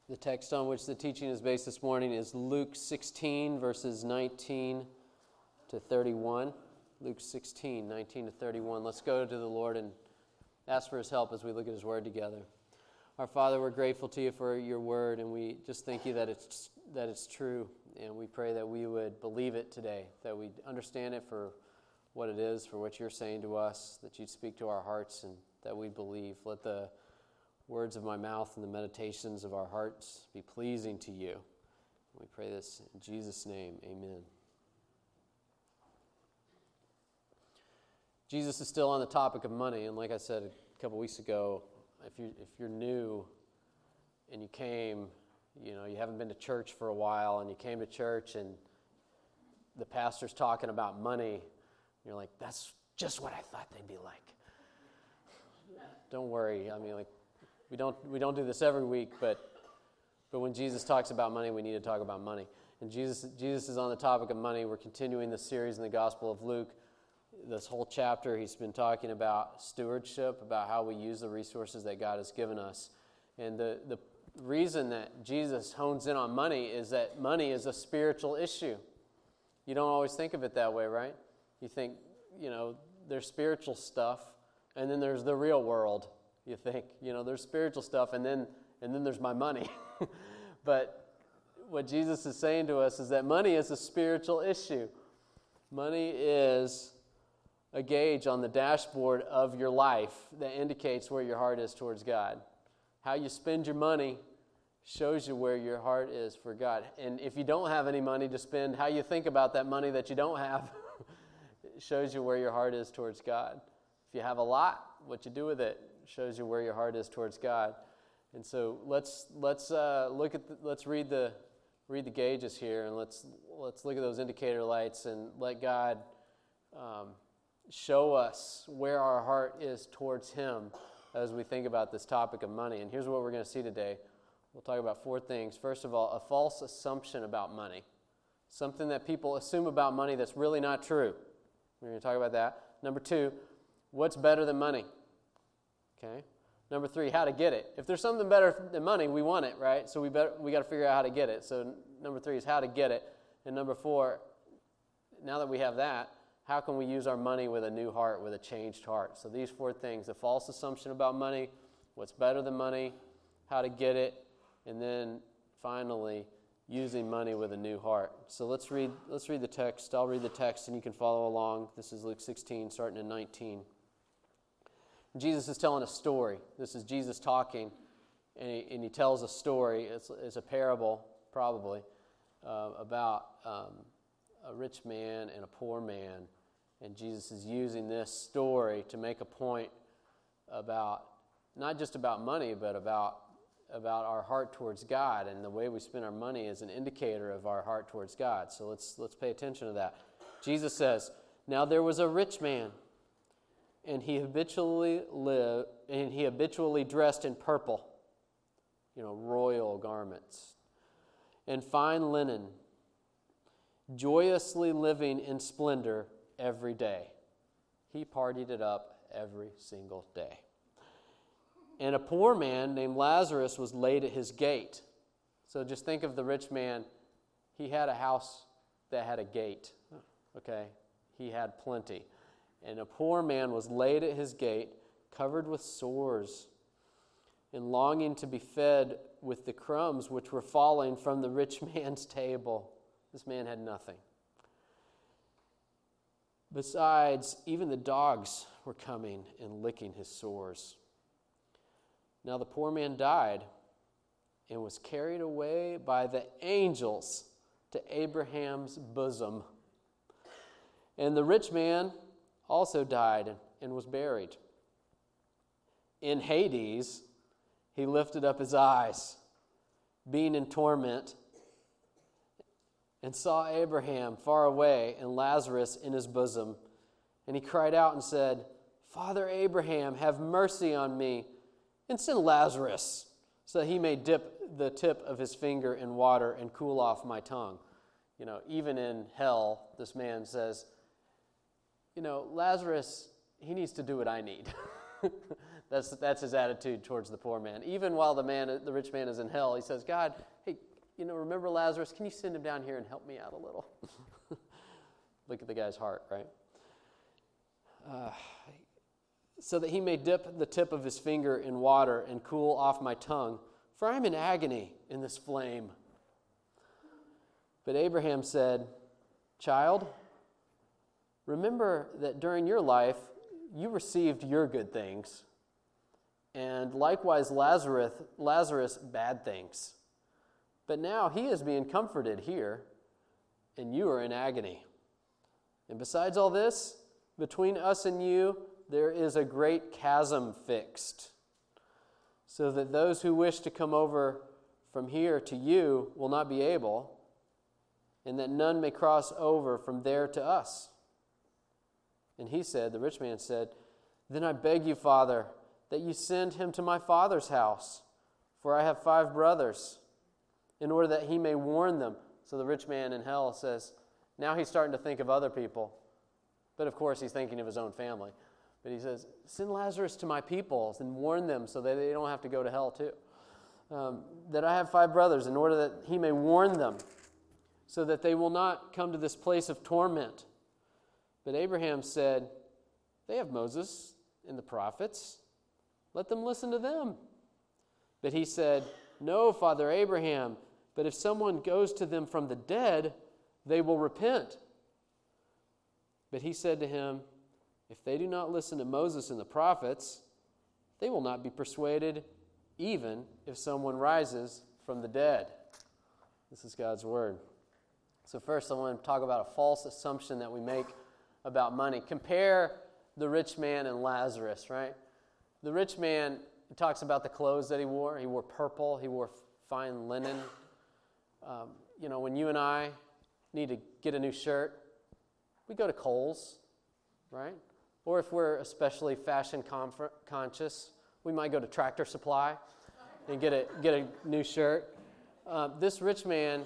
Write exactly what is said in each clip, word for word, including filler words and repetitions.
The text on which the teaching is based this morning is Luke sixteen, verses nineteen to thirty-one. Luke sixteen, nineteen to thirty-one. Let's go to the Lord and ask for His help as we look at His Word together. Our Father, we're grateful to You for Your Word, and we just thank You that it's that it's true. And we pray that we would believe it today, that we understand it for what it is, for what You're saying to us, that You'd speak to our hearts, and that we believe. Let the words of my mouth and the meditations of our hearts be pleasing to You. We pray this in Jesus' name, amen. Jesus is still on the topic of money, and like I said a couple weeks ago, if you if you're new and you came, you know, you haven't been to church for a while, and you came to church and the pastor's talking about money, you're like, that's just what I thought they'd be like. Don't worry, I mean, like, We don't we don't do this every week, but but when Jesus talks about money, we need to talk about money. And Jesus Jesus is on the topic of money. We're continuing the series in the Gospel of Luke. This whole chapter, he's been talking about stewardship, about how we use the resources that God has given us. And the, the reason that Jesus hones in on money is that money is a spiritual issue. You don't always think of it that way, right? You think, you know, there's spiritual stuff, and then there's the real world. You think, you know, there's spiritual stuff, and then and then there's my money. But what Jesus is saying to us is that money is a spiritual issue. Money is a gauge on the dashboard of your life that indicates where your heart is towards God. How you spend your money shows you where your heart is for God. And if you don't have any money to spend, how you think about that money that you don't have shows you where your heart is towards God. If you have a lot, what you do with it shows you where your heart is towards God. And so let's let's uh, look at the, let's read the read the gauges here, and let's let's look at those indicator lights and let God um, show us where our heart is towards Him as we think about this topic of money. And here's what we're going to see today. We'll talk about four things. First of all, a false assumption about money, something that people assume about money that's really not true. We're going to talk about that. Number two, what's better than money? Okay. Number three, how to get it. If there's something better than money, we want it, right? So we better we got to figure out how to get it. So number three is how to get it. And number four, now that we have that, how can we use our money with a new heart, with a changed heart? So these four things: the false assumption about money, what's better than money, how to get it, and then finally using money with a new heart. So let's read let's read the text. I'll read the text and you can follow along. This is Luke sixteen, starting in nineteen. Jesus is telling a story. This is Jesus talking, and he, and he tells a story. It's, it's a parable, probably, uh, about um, a rich man and a poor man. And Jesus is using this story to make a point about, not just about money, but about, about our heart towards God. And the way we spend our money is an indicator of our heart towards God. So let's let's pay attention to that. Jesus says, "Now there was a rich man, and he habitually lived, and he habitually dressed in purple, you know, royal garments, and fine linen, joyously living in splendor every day." He partied it up every single day. "And a poor man named Lazarus was laid at his gate." So just think of the rich man. He had a house that had a gate, okay? He had plenty. "And a poor man was laid at his gate, covered with sores, and longing to be fed with the crumbs which were falling from the rich man's table." This man had nothing. "Besides, even the dogs were coming and licking his sores. Now the poor man died and was carried away by the angels to Abraham's bosom. And the rich man also died and was buried. In Hades, he lifted up his eyes, being in torment, and saw Abraham far away and Lazarus in his bosom. And he cried out and said, 'Father Abraham, have mercy on me, and send Lazarus, so that he may dip the tip of his finger in water and cool off my tongue.'" You know, even in hell, this man says, you know, Lazarus, he needs to do what I need. That's that's his attitude towards the poor man. Even while the man, the rich man, is in hell, he says, God, hey, you know, remember Lazarus? Can you send him down here and help me out a little? Look at the guy's heart, right? Uh, so that he may dip the tip of his finger in water and cool off my tongue, for I am in agony in this flame. But Abraham said, Child, remember that during your life you received your good things, and likewise Lazarus, Lazarus bad things. But now he is being comforted here, and you are in agony. And besides all this, between us and you there is a great chasm fixed, so that those who wish to come over from here to you will not be able, and that none may cross over from there to us. And he said, the rich man said, Then I beg you, Father, that you send him to my father's house, for I have five brothers, in order that he may warn them. So the rich man in hell says, now he's starting to think of other people. But of course he's thinking of his own family. But he says, send Lazarus to my people and warn them so that they don't have to go to hell too. Um, that I have five brothers, in order that he may warn them, so that they will not come to this place of torment. But Abraham said, they have Moses and the prophets. Let them listen to them. But he said, no, Father Abraham, but if someone goes to them from the dead, they will repent. But he said to him, if they do not listen to Moses and the prophets, they will not be persuaded, even if someone rises from the dead. This is God's word. So first I want to talk about a false assumption that we make about money. Compare the rich man and Lazarus, right? The rich man talks about the clothes that he wore. He wore purple. He wore fine linen. Um, you know, when you and I need to get a new shirt, we go to Kohl's, right? Or if we're especially fashion conf- conscious, we might go to Tractor Supply and get a get a new shirt. Uh, this rich man,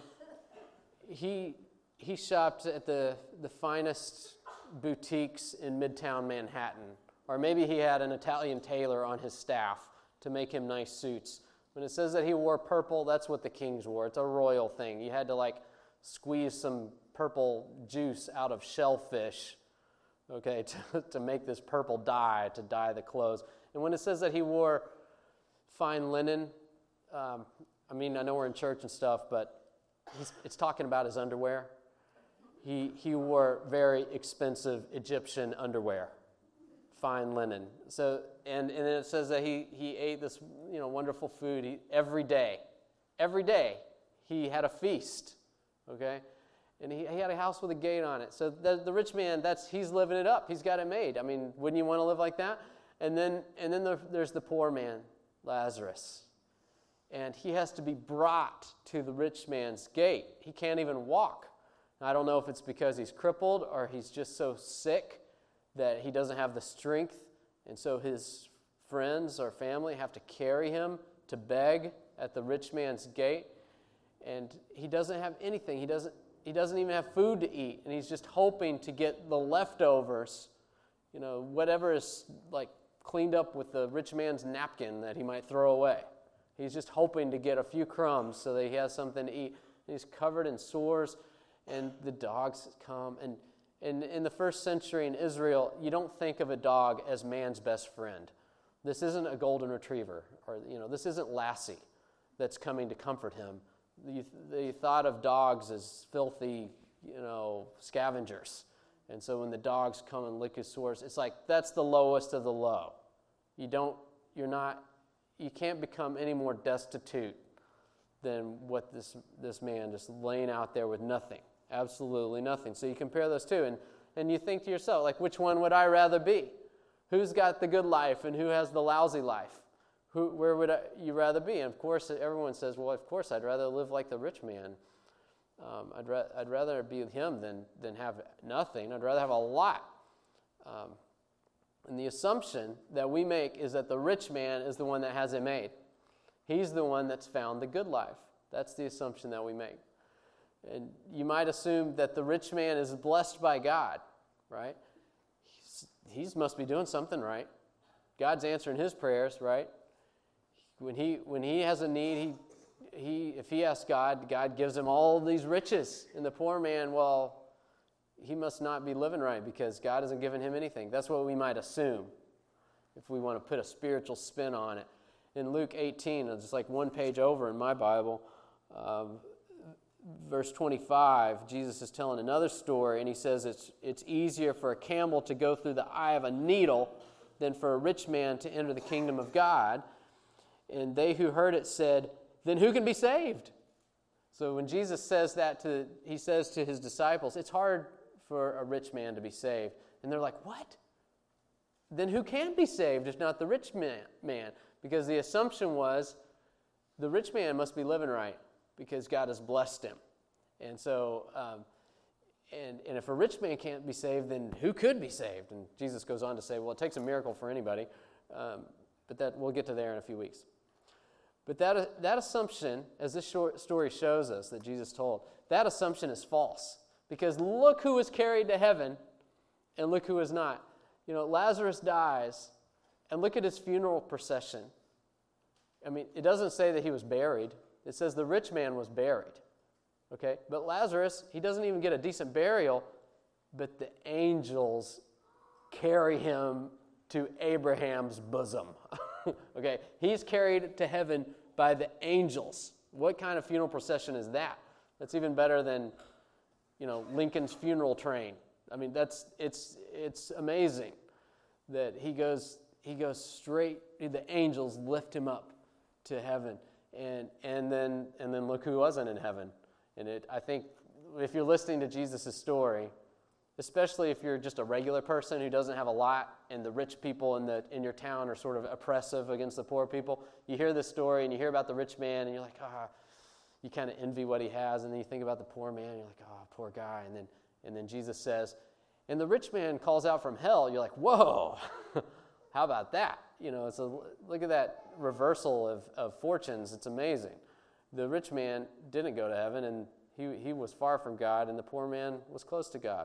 he he shopped at the, the finest boutiques in Midtown Manhattan. Or maybe he had an Italian tailor on his staff to make him nice suits. When it says that he wore purple, that's what the kings wore. It's a royal thing. You had to like squeeze some purple juice out of shellfish, okay, to, to make this purple dye, to dye the clothes. And when it says that he wore fine linen, um, I mean, I know we're in church and stuff, but he's, it's talking about his underwear. He he wore very expensive Egyptian underwear, fine linen. So and, and then it says that he he ate this you know wonderful food he, every day, every day he had a feast, okay, and he, he had a house with a gate on it. So the, the rich man, that's he's living it up. He's got it made. I mean, wouldn't you want to live like that? And then and then the, there's the poor man, Lazarus. And he has to be brought to the rich man's gate. He can't even walk. I don't know if it's because he's crippled or he's just so sick that he doesn't have the strength, and so his friends or family have to carry him to beg at the rich man's gate. And he doesn't have anything. He doesn't he doesn't even have food to eat, and he's just hoping to get the leftovers, you know, whatever is like cleaned up with the rich man's napkin that he might throw away. He's just hoping to get a few crumbs so that he has something to eat. And he's covered in sores, and the dogs come. And, and in the first century in Israel, you don't think of a dog as man's best friend. This isn't a golden retriever, or you know, this isn't Lassie that's coming to comfort him. The, the thought of dogs as filthy, you know, scavengers. And so when the dogs come and lick his sores, it's like that's the lowest of the low. You don't, you're not. You can't become any more destitute than what this this man just laying out there with nothing, absolutely nothing. So you compare those two, and, and you think to yourself, like, which one would I rather be? Who's got the good life and who has the lousy life? Who, where would I, you rather be? And of course, everyone says, well, of course, I'd rather live like the rich man. Um, I'd, ra- I'd rather be with him than, than have nothing. I'd rather have a lot. Um, And the assumption that we make is that the rich man is the one that has it made. He's the one that's found the good life. That's the assumption that we make. And you might assume that the rich man is blessed by God, right? He's, he must be doing something right. God's answering his prayers, right? When he when he has a need, he he if he asks God, God gives him all these riches. And the poor man, well, he must not be living right because God hasn't given him anything. That's what we might assume if we want to put a spiritual spin on it. In Luke eighteen, it's like one page over in my Bible, um, verse twenty-five, Jesus is telling another story, and he says it's it's easier for a camel to go through the eye of a needle than for a rich man to enter the kingdom of God. And they who heard it said, then who can be saved? So when Jesus says that, to he says to his disciples, it's hard for a rich man to be saved. And they're like, what? Then who can be saved if not the rich man? man? Because the assumption was the rich man must be living right because God has blessed him. And so, um, and, and if a rich man can't be saved, then who could be saved? And Jesus goes on to say, well, it takes a miracle for anybody. Um, but that we'll get to there in a few weeks. But that, that assumption, as this short story shows us that Jesus told, that assumption is false. Because look who was carried to heaven and look who is not. You know, Lazarus dies, and look at his funeral procession. I mean, it doesn't say that he was buried. It says the rich man was buried. Okay? But Lazarus, he doesn't even get a decent burial, but the angels carry him to Abraham's bosom. Okay? He's carried to heaven by the angels. What kind of funeral procession is that? That's even better than, you know, Lincoln's funeral train. I mean, that's it's it's amazing that he goes he goes straight. The angels lift him up to heaven, and and then and then look who wasn't in heaven. And it I think if you're listening to Jesus' story, especially if you're just a regular person who doesn't have a lot, and the rich people in the in your town are sort of oppressive against the poor people, you hear this story and you hear about the rich man, and you're like, ah, you kind of envy what he has, and then you think about the poor man, and you're like, oh, poor guy, and then and then Jesus says, and the rich man calls out from hell. You're like, whoa, how about that? You know, it's a look at that reversal of, of fortunes. It's amazing. The rich man didn't go to heaven, and he he was far from God, and the poor man was close to God.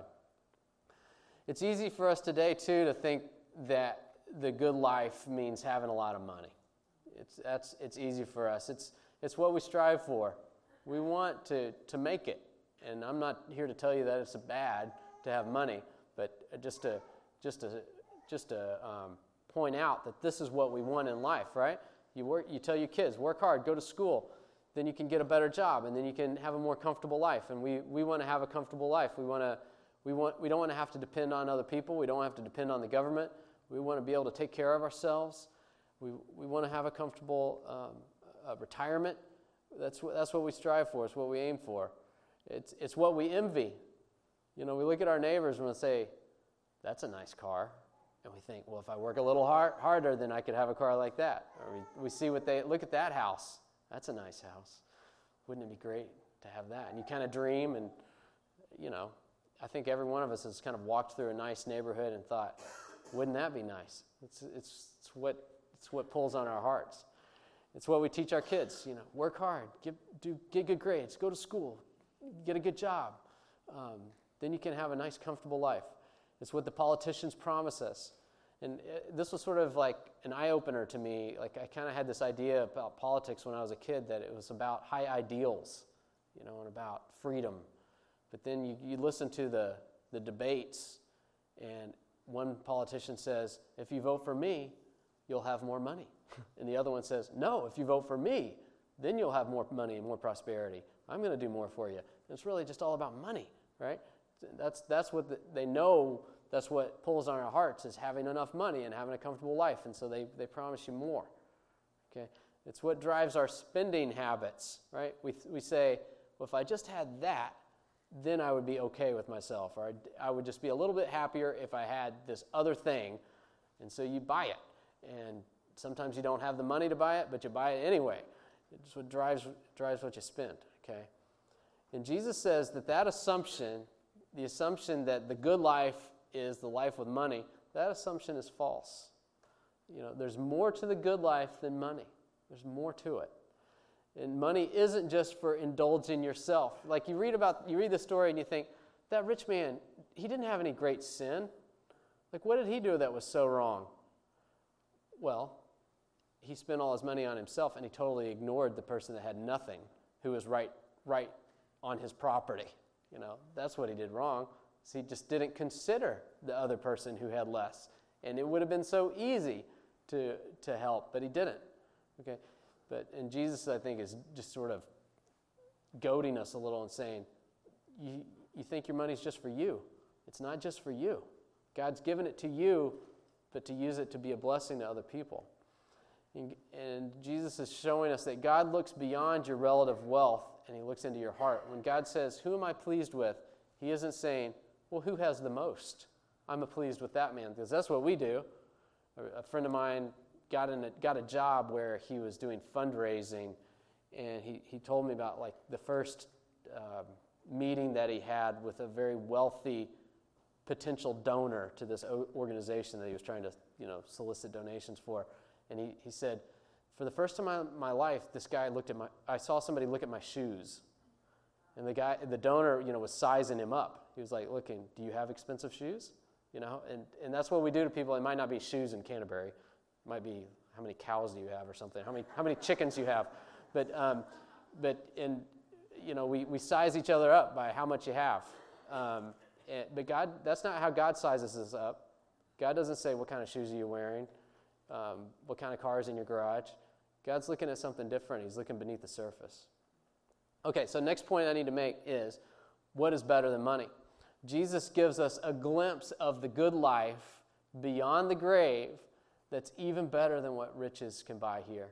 It's easy for us today, too, to think that the good life means having a lot of money. It's that's it's easy for us. It's it's what we strive for. We want to, to make it. And I'm not here to tell you that it's bad to have money, but just to just to just to um, point out that this is what we want in life, right? You work. You tell your kids, work hard, go to school, then you can get a better job, and then you can have a more comfortable life. And we, we want to have a comfortable life. We want to we want we don't want to have to depend on other people. We don't have to depend on the government. We want to be able to take care of ourselves. We we want to have a comfortable um, uh, retirement. That's what that's what we strive for. It's what we aim for. It's it's what we envy. You know, we look at our neighbors and we say, "That's a nice car," and we think, "Well, if I work a little hard, harder, then I could have a car like that." Or we, we see what they look at that house. That's a nice house. Wouldn't it be great to have that? And you kind of dream, and you know, I think every one of us has kind of walked through a nice neighborhood and thought, "Wouldn't that be nice?" It's it's it's what it's what pulls on our hearts. It's what we teach our kids. You know, work hard, get do get good grades, go to school, get a good job. Um, then you can have a nice, comfortable life. It's what the politicians promise us. And this was sort of like an eye-opener to me. Like I kind of had this idea about politics when I was a kid that it was about high ideals, you know, and about freedom. But then you, you listen to the, the debates, and one politician says, if you vote for me, you'll have more money. And the other one says, no, if you vote for me, then you'll have more money and more prosperity. I'm going to do more for you. And it's really just all about money, right? That's that's what the, they know. That's what pulls on our hearts is having enough money and having a comfortable life. And so they, they promise you more. Okay, it's what drives our spending habits, right? We we say, well, if I just had that, then I would be okay with myself, or I'd, I would just be a little bit happier if I had this other thing. And so you buy it, and sometimes you don't have the money to buy it, but you buy it anyway. It's what drives drives what you spend. Okay, and Jesus says that that assumption. The assumption that the good life is the life with money, that assumption is false. You know, there's more to the good life than money. There's more to it. And money isn't just for indulging yourself. Like you read about, you read the story and you think, that rich man, he didn't have any great sin. Like what did he do that was so wrong? Well, he spent all his money on himself, and he totally ignored the person that had nothing, who was right, right on his property. You know, that's what he did wrong. So he just didn't consider the other person who had less. And it would have been so easy to to help, but he didn't. Okay, but and Jesus, I think, is just sort of goading us a little and saying, you you think your money's just for you. It's not just for you. God's given it to you, but to use it to be a blessing to other people. And, and Jesus is showing us that God looks beyond your relative wealth, and he looks into your heart. When God says, who am I pleased with? He isn't saying, well, who has the most? I'm pleased with that man, because that's what we do. A friend of mine got in a, got a job where he was doing fundraising, and he, he told me about like the first uh, meeting that he had with a very wealthy potential donor to this organization that he was trying to, you know, solicit donations for. And he, he said, for the first time in my life, this guy looked at my, I saw somebody look at my shoes. And the guy, the donor, you know, was sizing him up. He was like, looking, do you have expensive shoes? You know, and, and that's what we do to people. It might not be shoes in Canterbury. It might be how many cows do you have or something, how many how many chickens you have. But, um, but in, you know, we, we size each other up by how much you have. Um, and, but God, that's not how God sizes us up. God doesn't say, what kind of shoes are you wearing? Um, what kind of car is in your garage? God's looking at something different. He's looking beneath the surface. Okay, so next point I need to make is, what is better than money? Jesus gives us a glimpse of the good life beyond the grave that's even better than what riches can buy here.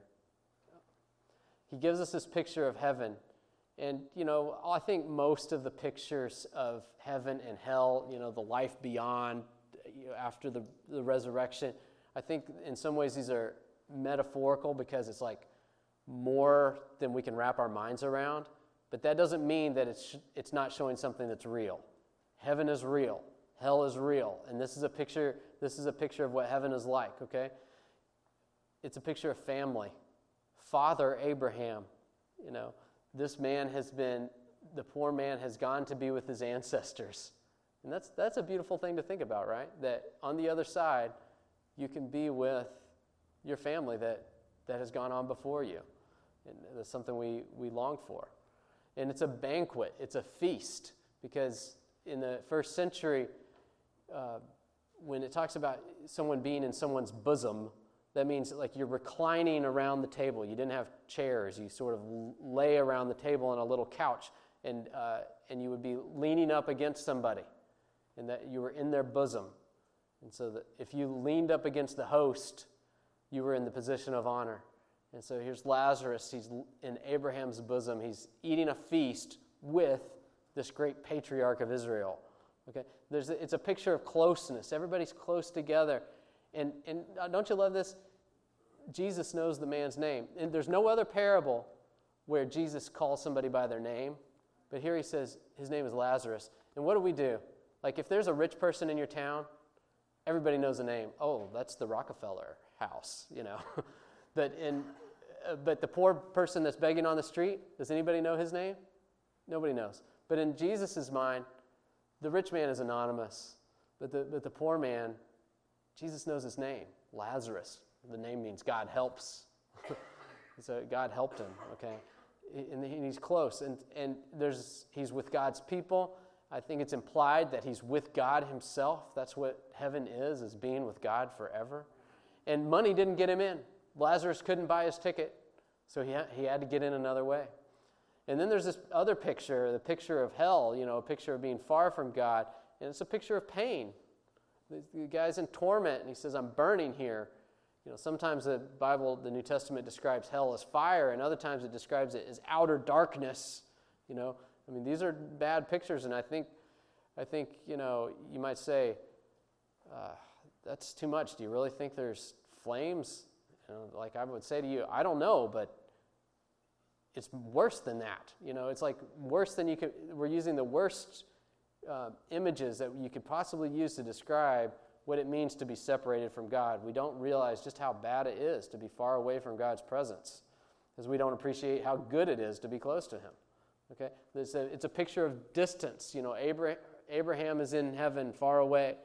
He gives us this picture of heaven. And, you know, I think most of the pictures of heaven and hell, you know, the life beyond, you know, after the, the resurrection, I think in some ways these are metaphorical because it's like more than we can wrap our minds around. But that doesn't mean that it's it's not showing something that's real. Heaven is real. Hell is real. And this is a picture, this is a picture of what heaven is like, okay? It's a picture of family. Father Abraham, you know, this man has been, the poor man has gone to be with his ancestors. And that's that's a beautiful thing to think about, right? That on the other side, you can be with your family that, that has gone on before you. And that's something we, we long for. And it's a banquet. It's a feast. Because in the first century, uh, when it talks about someone being in someone's bosom, that means like you're reclining around the table. You didn't have chairs. You sort of lay around the table on a little couch, and uh, and you would be leaning up against somebody, and that you were in their bosom. And so that if you leaned up against the host, you were in the position of honor. And so here's Lazarus. He's in Abraham's bosom. He's eating a feast with this great patriarch of Israel. Okay, There's a, it's a picture of closeness. Everybody's close together. And, and don't you love this? Jesus knows the man's name. And there's no other parable where Jesus calls somebody by their name. But here he says his name is Lazarus. And what do we do? Like if there's a rich person in your town, everybody knows the name. Oh, that's the Rockefeller house, you know. but in, uh, but the poor person that's begging on the street, does anybody know his name? Nobody knows. But in Jesus' mind, the rich man is anonymous. But the, but the poor man, Jesus knows his name, Lazarus. The name means God helps. So God helped him, okay? And he's close. And, and there's he's with God's people. I think it's implied that he's with God himself. That's what heaven is, is being with God forever. And money didn't get him in. Lazarus couldn't buy his ticket, so he had, he had to get in another way. And then there's this other picture, the picture of hell, you know, a picture of being far from God. And it's a picture of pain. The guy's in torment, and he says, I'm burning here. You know, sometimes the Bible, the New Testament describes hell as fire, and other times it describes it as outer darkness. You know, I mean, these are bad pictures, and I think, I think, you know, you might say, uh, that's too much. Do you really think there's flames? You know, like I would say to you, I don't know, but it's worse than that. You know, it's like worse than you could, we're using the worst uh, images that you could possibly use to describe what it means to be separated from God. We don't realize just how bad it is to be far away from God's presence, because we don't appreciate how good it is to be close to him. Okay, it's a, it's a picture of distance. You know, Abraham, Abraham is in heaven far away,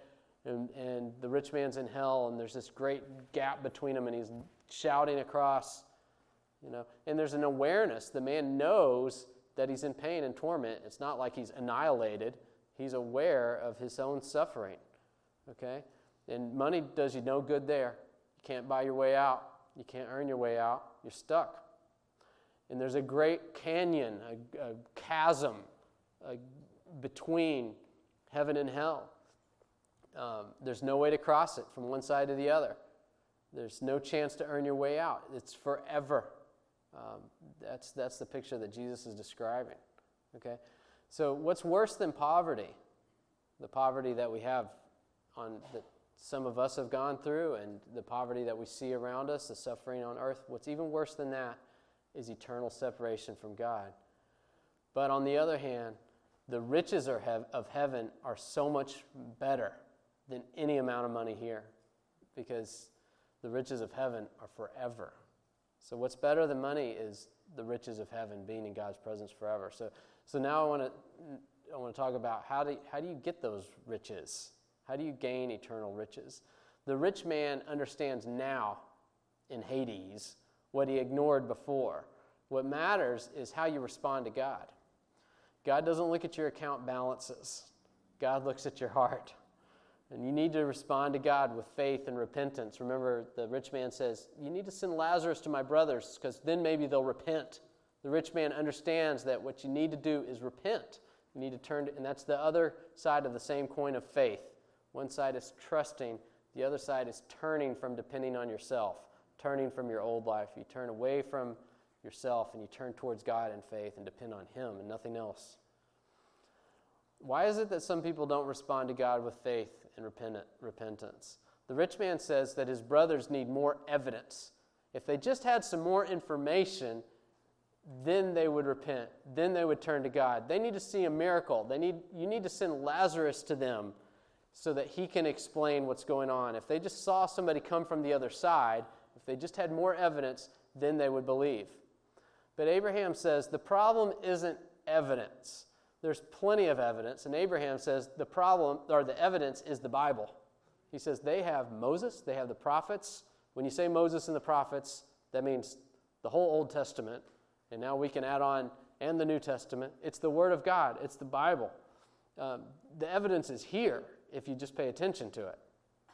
and, and the rich man's in hell, and there's this great gap between them, and he's shouting across, you know, and there's an awareness. The man knows that he's in pain and torment. It's not like he's annihilated. He's aware of his own suffering, okay? And money does you no good there. You can't buy your way out. You can't earn your way out. You're stuck. And there's a great canyon, a, a chasm a, between heaven and hell. Um, there's no way to cross it from one side to the other. There's no chance to earn your way out. It's forever. Um, that's that's the picture that Jesus is describing. Okay, so what's worse than poverty? The poverty that we have on that some of us have gone through, and the poverty that we see around us, the suffering on earth. What's even worse than that is eternal separation from God. But on the other hand, the riches are hev- of heaven are so much better than any amount of money here, because the riches of heaven are forever. So what's better than money is the riches of heaven, being in God's presence forever. So, so now I want to I want to talk about how do how do you get those riches? How do you gain eternal riches? The rich man understands now in Hades what he ignored before. What matters is how you respond to God. God doesn't look at your account balances. God looks at your heart. And you need to respond to God with faith and repentance. Remember, the rich man says, you need to send Lazarus to my brothers, because then maybe they'll repent. The rich man understands that what you need to do is repent. You need to turn to, and that's the other side of the same coin of faith. One side is trusting. The other side is turning from depending on yourself, turning from your old life. You turn away from yourself and you turn towards God in faith and depend on Him and nothing else. Why is it that some people don't respond to God with faith and repent- repentance? The rich man says that his brothers need more evidence. If they just had some more information, then they would repent. Then they would turn to God. They need to see a miracle. They need you need to send Lazarus to them so that he can explain what's going on. If they just saw somebody come from the other side, if they just had more evidence, then they would believe. But Abraham says the problem isn't evidence. There's plenty of evidence, and Abraham says the problem, or the evidence, is the Bible. He says they have Moses, they have the prophets. When you say Moses and the prophets, that means the whole Old Testament, and now we can add on, and the New Testament. It's the Word of God. It's the Bible. Um, the evidence is here if you just pay attention to it.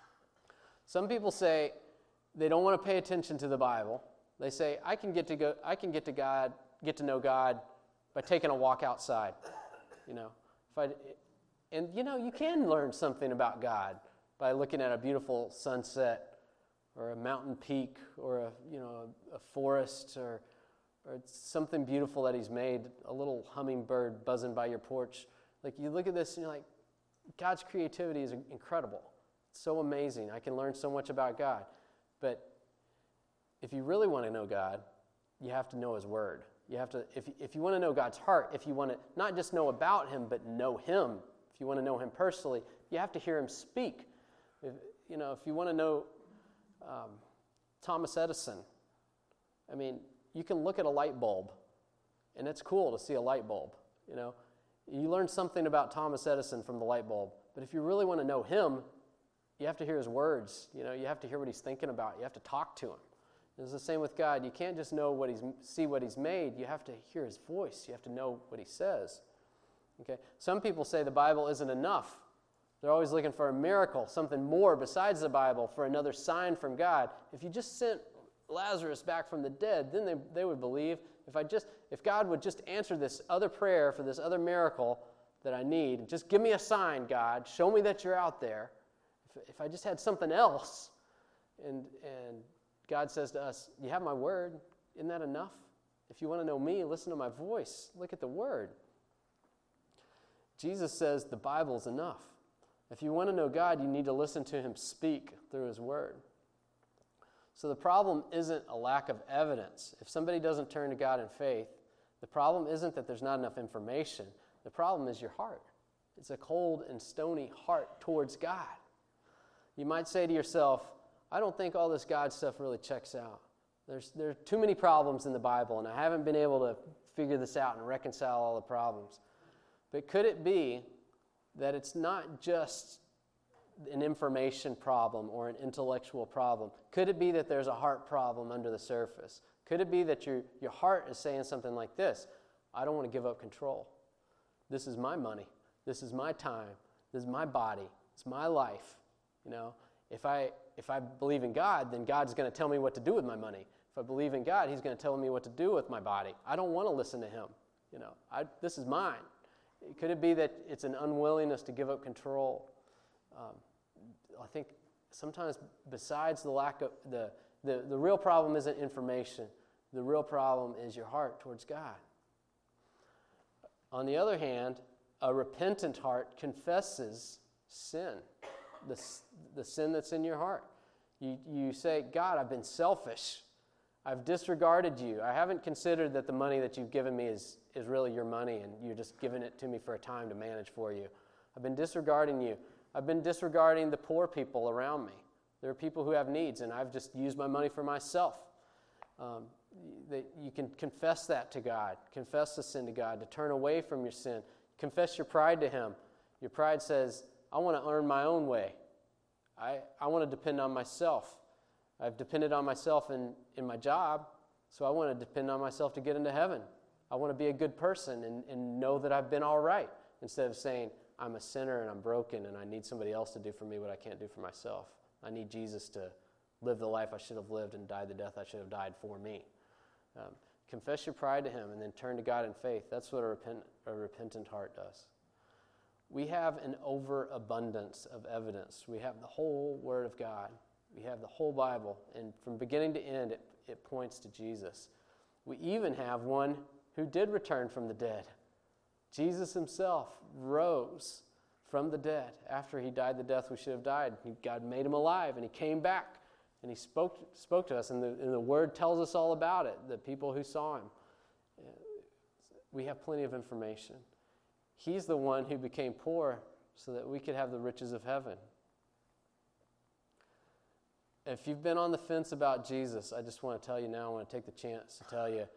Some people say they don't want to pay attention to the Bible. They say, I can get to go, I can get to God, get to know God by taking a walk outside. You know, if I, and you know, you can learn something about God by looking at a beautiful sunset, or a mountain peak, or a you know a, a forest, or or something beautiful that He's made. A little hummingbird buzzing by your porch. Like you look at this and you're like, God's creativity is incredible. It's so amazing. I can learn so much about God. But if you really want to know God, you have to know His Word. You have to, if, if you want to know God's heart, if you want to not just know about Him, but know Him, if you want to know Him personally, you have to hear Him speak. If, you know, if you want to know um, Thomas Edison, I mean, you can look at a light bulb, and it's cool to see a light bulb. You know, you learn something about Thomas Edison from the light bulb. But if you really want to know him, you have to hear his words. You know, you have to hear what he's thinking about. You have to talk to him. It's the same with God. You can't just know what he's see what He's made. You have to hear His voice. You have to know what He says. Okay. Some people say the Bible isn't enough. They're always looking for a miracle, something more besides the Bible, for another sign from God. If you just sent Lazarus back from the dead, then they, they would believe. If I just, if God would just answer this other prayer for this other miracle that I need, just give me a sign, God. Show me that you're out there. If, if I just had something else, and and God says to us, you have my word. Isn't that enough? If you want to know me, listen to my voice. Look at the word. Jesus says the Bible is enough. If you want to know God, you need to listen to Him speak through His word. So the problem isn't a lack of evidence. If somebody doesn't turn to God in faith, the problem isn't that there's not enough information. The problem is your heart. It's a cold and stony heart towards God. You might say to yourself, I don't think all this God stuff really checks out. There's there are too many problems in the Bible, and I haven't been able to figure this out and reconcile all the problems. But could it be that it's not just an information problem or an intellectual problem? Could it be that there's a heart problem under the surface? Could it be that your, your heart is saying something like this: I don't want to give up control. This is my money. This is my time. This is my body. It's my life. You know, if I if I believe in God, then God's going to tell me what to do with my money. If I believe in God, He's going to tell me what to do with my body. I don't want to listen to Him. You know, I, this is mine. Could it be that it's an unwillingness to give up control? Um, I think sometimes besides the lack of, the, the, the real problem isn't information. The real problem is your heart towards God. On the other hand, a repentant heart confesses sin, the, the sin that's in your heart. You, you say, God, I've been selfish. I've disregarded you. I haven't considered that the money that you've given me is, is really your money and you're just giving it to me for a time to manage for you. I've been disregarding you. I've been disregarding the poor people around me. There are people who have needs and I've just used my money for myself. Um, that you can confess that to God. Confess the sin to God, to turn away from your sin. Confess your pride to Him. Your pride says, I want to earn my own way. I, I want to depend on myself. I've depended on myself in, in my job, so I want to depend on myself to get into heaven. I want to be a good person and, and know that I've been all right, instead of saying, I'm a sinner and I'm broken and I need somebody else to do for me what I can't do for myself. I need Jesus to live the life I should have lived and die the death I should have died for me. Um, confess your pride to Him and then turn to God in faith. That's what a, repent, a repentant heart does. We have an overabundance of evidence. We have the whole Word of God. We have the whole Bible, and from beginning to end, it, it points to Jesus. We even have one who did return from the dead. Jesus Himself rose from the dead after He died the death we should have died. He, God made Him alive, and He came back, and He spoke spoke to us, and the, and the Word tells us all about it, the people who saw Him. We have plenty of information. He's the one who became poor so that we could have the riches of heaven. If you've been on the fence about Jesus, I just want to tell you now, I want to take the chance to tell you,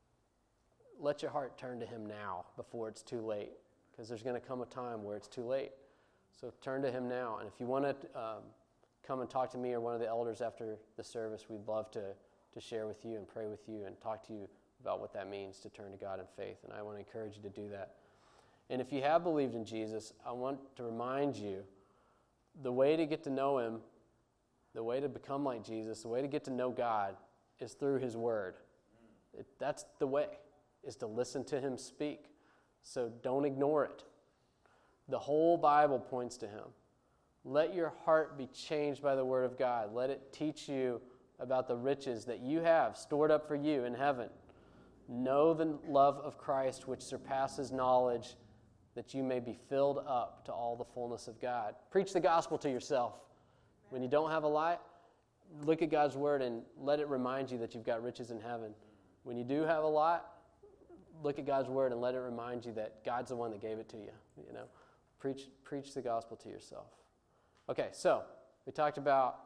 let your heart turn to Him now before it's too late, because there's going to come a time where it's too late. So turn to Him now. And if you want to um, come and talk to me or one of the elders after the service, we'd love to, to share with you and pray with you and talk to you about what that means to turn to God in faith. And I want to encourage you to do that. And if you have believed in Jesus, I want to remind you the way to get to know Him, the way to become like Jesus, the way to get to know God is through His Word. It, that's the way, is to listen to Him speak. So don't ignore it. The whole Bible points to Him. Let your heart be changed by the Word of God. Let it teach you about the riches that you have stored up for you in heaven. Know the love of Christ which surpasses knowledge, that you may be filled up to all the fullness of God. Preach the gospel to yourself. When you don't have a lot, look at God's Word and let it remind you that you've got riches in heaven. When you do have a lot, look at God's Word and let it remind you that God's the one that gave it to you. You know, preach preach the gospel to yourself. Okay, so we talked about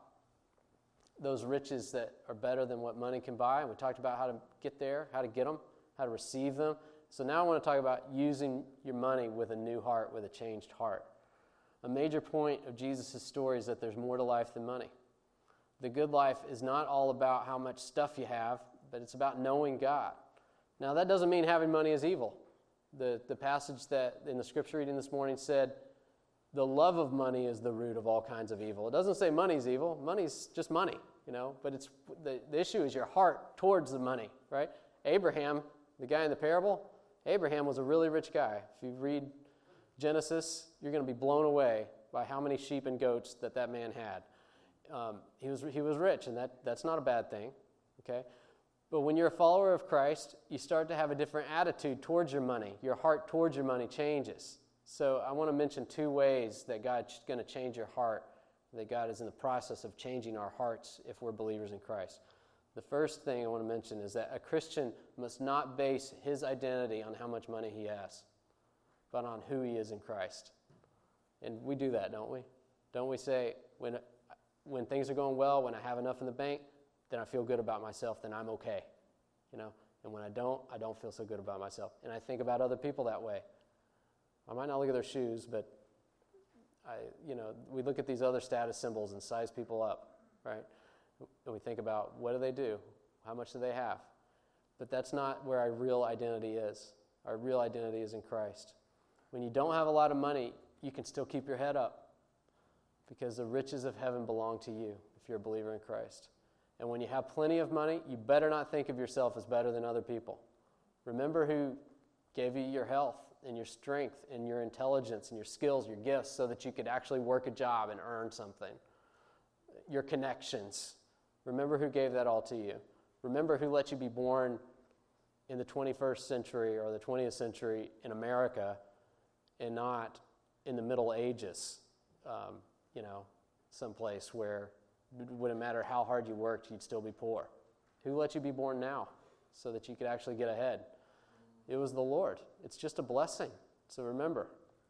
those riches that are better than what money can buy, and we talked about how to get there, how to get them, how to receive them. So now I want to talk about using your money with a new heart, with a changed heart. A major point of Jesus' story is that there's more to life than money. The good life is not all about how much stuff you have, but it's about knowing God. Now, that doesn't mean having money is evil. The, the passage that in the scripture reading this morning said, the love of money is the root of all kinds of evil. It doesn't say money's evil. Money's just money, you know, but it's the, the issue is your heart towards the money, right? Abraham, the guy in the parable, Abraham was a really rich guy. If you read Genesis, you're going to be blown away by how many sheep and goats that that man had. Um, he was he was rich, and that, that's not a bad thing, okay? But when you're a follower of Christ, you start to have a different attitude towards your money. Your heart towards your money changes. So I want to mention two ways that God's going to change your heart, that God is in the process of changing our hearts if we're believers in Christ. The first thing I want to mention is that a Christian must not base his identity on how much money he has, but on who he is in Christ. And we do that, don't we? Don't we say, when when things are going well, when I have enough in the bank, then I feel good about myself, then I'm okay. You know? And when I don't, I don't feel so good about myself. And I think about other people that way. I might not look at their shoes, but I, you know, we look at these other status symbols and size people up, right? And we think about, what do they do? How much do they have? But that's not where our real identity is. Our real identity is in Christ. When you don't have a lot of money, you can still keep your head up because the riches of heaven belong to you if you're a believer in Christ. And when you have plenty of money, you better not think of yourself as better than other people. Remember who gave you your health and your strength and your intelligence and your skills, your gifts, so that you could actually work a job and earn something. Your connections. Remember who gave that all to you. Remember who let you be born in the twenty-first century or the twentieth century in America and not in the Middle Ages, um, you know, someplace where it wouldn't matter how hard you worked, you'd still be poor. Who let you be born now so that you could actually get ahead? It was the Lord. It's just a blessing. So remember,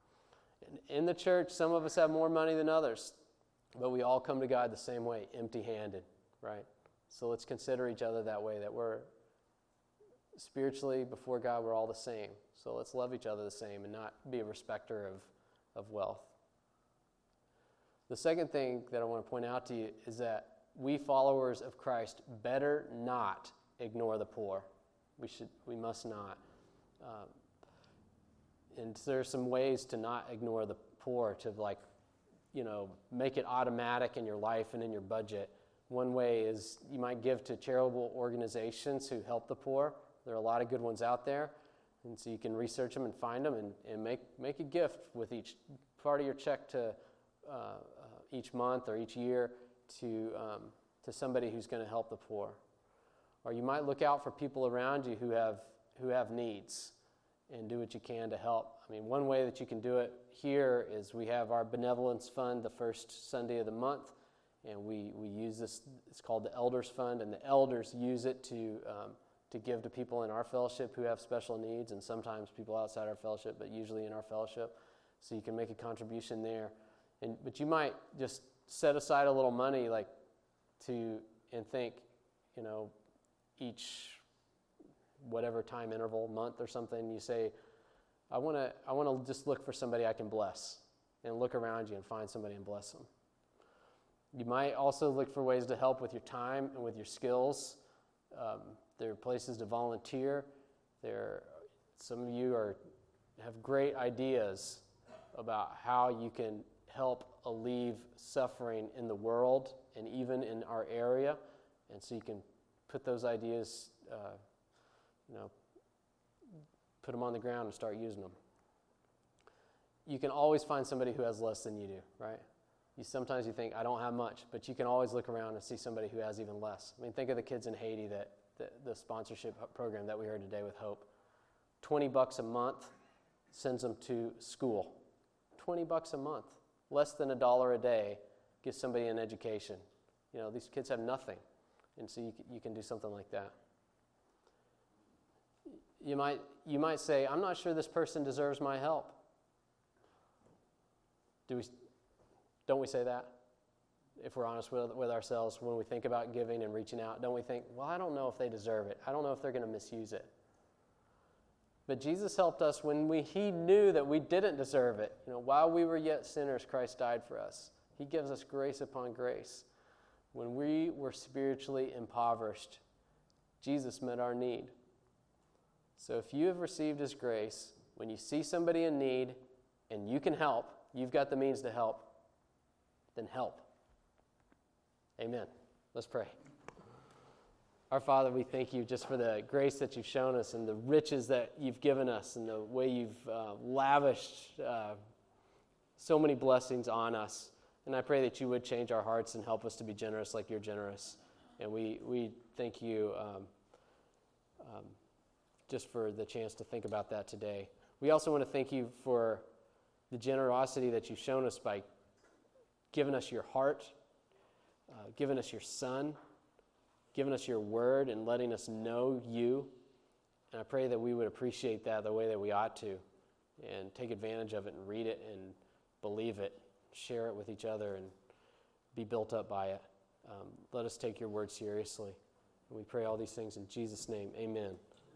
in the church, some of us have more money than others, but we all come to God the same way, empty-handed, right? So let's consider each other that way, that we're spiritually, before God, we're all the same. So let's love each other the same and not be a respecter of, of wealth. The second thing that I want to point out to you is that we followers of Christ better not ignore the poor. We should, we must not. Um, and there are some ways to not ignore the poor, to like, you know, make it automatic in your life and in your budget. One way is you might give to charitable organizations who help the poor. There are a lot of good ones out there. And so you can research them and find them and, and make, make a gift with each part of your check to uh, uh, each month or each year to, um, to somebody who's going to help the poor. Or you might look out for people around you who have who have needs and do what you can to help. I mean, one way that you can do it here is we have our benevolence fund the first Sunday of the month, and we, we use this, it's called the Elders Fund, and the elders use it to um, to give to people in our fellowship who have special needs, and sometimes people outside our fellowship, but usually in our fellowship. So you can make a contribution there. And but you might just set aside a little money like to and think, you know, each whatever time interval, month or something, you say, I want to I want to just look for somebody I can bless, and look around you and find somebody and bless them. You might also look for ways to help with your time and with your skills. Um, there are places to volunteer. There, some of you are have great ideas about how you can help alleviate suffering in the world and even in our area, and so you can put those ideas. Uh, You know, put them on the ground and start using them. You can always find somebody who has less than you do, right? You sometimes you think, I don't have much, but you can always look around and see somebody who has even less. I mean, think of the kids in Haiti, that the, the sponsorship program that we heard today with Hope. twenty bucks a month sends them to school. twenty bucks a month, less than a dollar a day, gives somebody an education. You know, these kids have nothing, and so you, you can do something like that. You might you might say, I'm not sure this person deserves my help. Do we? Don't we say that? If we're honest with, with ourselves, when we think about giving and reaching out, don't we think, well, I don't know if they deserve it. I don't know if they're going to misuse it. But Jesus helped us when we He knew that we didn't deserve it. You know, while we were yet sinners, Christ died for us. He gives us grace upon grace. When we were spiritually impoverished, Jesus met our need. So if you have received His grace, when you see somebody in need and you can help, you've got the means to help, then help. Amen. Let's pray. Our Father, we thank you just for the grace that you've shown us and the riches that you've given us and the way you've uh, lavished uh, so many blessings on us. And I pray that you would change our hearts and help us to be generous like you're generous. And we, we thank you um, um, just for the chance to think about that today. We also want to thank you for the generosity that you've shown us by giving us your heart, uh, giving us your Son, giving us your word, and letting us know you. And I pray that we would appreciate that the way that we ought to, and take advantage of it and read it and believe it, share it with each other, and be built up by it. Um, let us take your word seriously. And we pray all these things in Jesus' name. Amen.